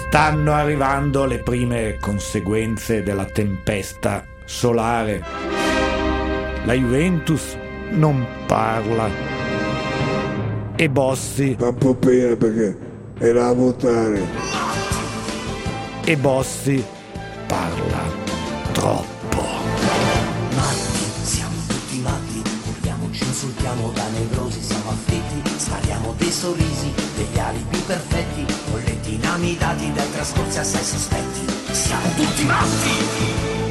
Stanno arrivando le prime conseguenze della tempesta solare. La Juventus non parla. E Bossi... Fa un po' pena perché era a votare. E Bossi parla troppo. Matti, siamo tutti matti, urliamoci, insultiamo da nevrosi, siamo afflitti, spariamo dei sorrisi, degli alibi perfetti, bolletti inamidati dai trascorsi assai sospetti. Siamo tutti matti!